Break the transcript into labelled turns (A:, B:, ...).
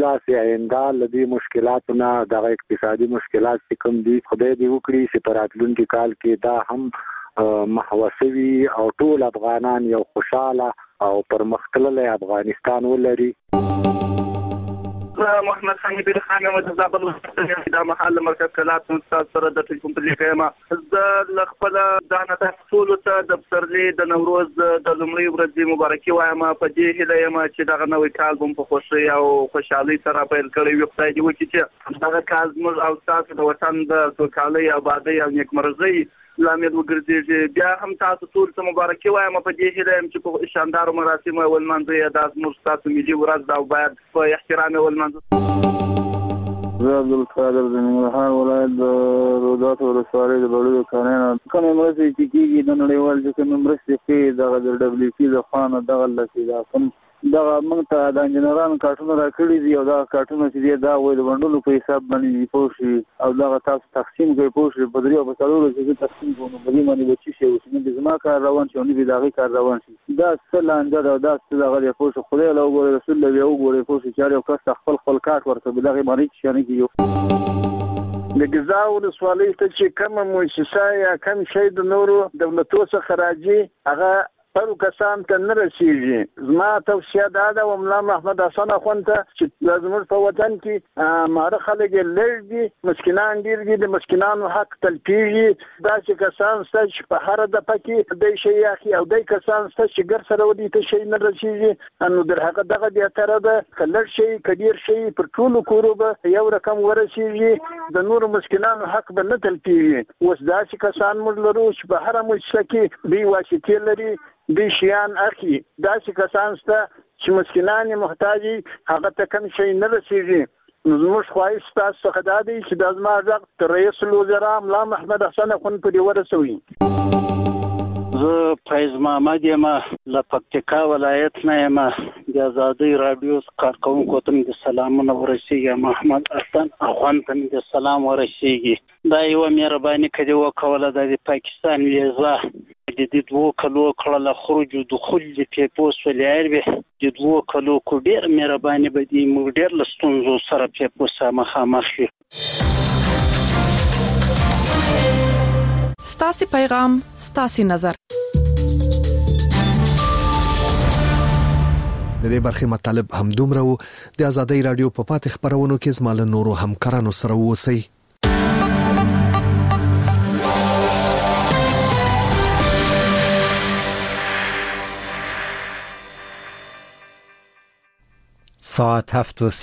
A: داسې آینده لدی مشکلاتونه د اقتصادي مشکلات چې کوم دي خدای دې وکړي چې پر راتلونکي کال کې دا هم محوسوي او ټول افغانان یو خوشاله او پرمختللی افغانستان ولري.
B: محمد خان بن خان متزابل د محل مرکز کلات استاد سره د ټلیفون په لیکما د خپل ځان ته ټول ته د پسرلي د نوروز د لومړي ورځې مبارکي وایم په دې هیله یم چې دغه نوې کال هم په خوشي او خوشحالي سره پیل کړی وي. خدای دې وکړي چې دغه کال موږ او تاسو د وطن د سوکالۍ آبادۍ او نیکمرغۍ لامل وګرځي. بیا هم تاسو ټول ته مبارکي وایم په دې هیله یم چې په شاندار مراسم او لمانځي د زموږ تاسو ملي ورځ دا باید په احترام او لمانځي.
C: زه عبدالقادر د ننګرهار ولایت د رودات ولسوالۍ د بړیو کانونه کومې مرستې چې کېږي د نړیوال چې کومې مرستې کوي دغه د ډبلیو سي د خوا نه دغه لکه دا کوم دغه موږ ته د انجینرانو کارټونه راکړي دي او دغه کارټونه چې دی دا وایي د بنډلو په حساب باندې پوه شي او دغه تاسو تقسیم کوي پوه شي په 3 او 4 ورځې تقسیم کوو په دې باندې به څه شي وشي نه زما کار روان شي او نه دغه کار روان شي دا څه لاندې دا دا څه دغه پوه شي خدای له وګوره رسول الله یو وګوره پوه شي چې یو کس خپل کارت ورته دغه باندې چې نه کیو
D: د غزا ولسوالۍ ته چې کومه مؤسسه یا کوم شی د نورو دولتونو څخه راځي هغه پر کسان ته نه رسیږي. زما توصیه دا ده و ملا محمد حسن اخوان ته چې لازم په وطن کې ماره خلک لږ دي مسکینان ډیر دي د مسکینانو حق تلپیږي دا چې کسان چې په هر د پکې د شي اخی او د کسان چې ګر سره ودی ته شي نه رسیږي انو در حق دغه د تر ده کلر شي کډیر شي پر ټول کورو به یو رقم ورسیږي د نور مسکینانو حق به نه تلپیږي. اوس دا چې کسان موږ لرو چې په هر مؤسسه کې دی واسطې لري دی شیان اخی دا چې کسان سته چې مسکینان محتاجي هغه ته کوم شي نه رسیږي. زموږ خواهش تاسو څخه دا دی چې د زما رغ تر رئیس الوزرا ملا محمد حسن اخوان په ورسوي.
E: زه فیض محمد یم له پکتیکا ولایت نه یم د آزادۍ رادیو کارکونکو ته د سلامونه ورسیږي محمد حسن اخوان ته د سلام ورسیږي. دا یو مهرباني کړي وکوله د پاکستان ویزا د 2 کلو کړه خروج دخول د پیپوس ولایت به د 2 کلو کو ډیر مهرباني بدی موږ ډیر لستونزو سره پیپوس مخامخ یو.
F: ستاسي پیغام ستاسي نظر.
G: د دې برخې مطالب هم دومره وو. د آزادۍ رادیو په پاتې خبرونو کې زموږ نورو همکارانو سره اوسئ.
H: ساعت 7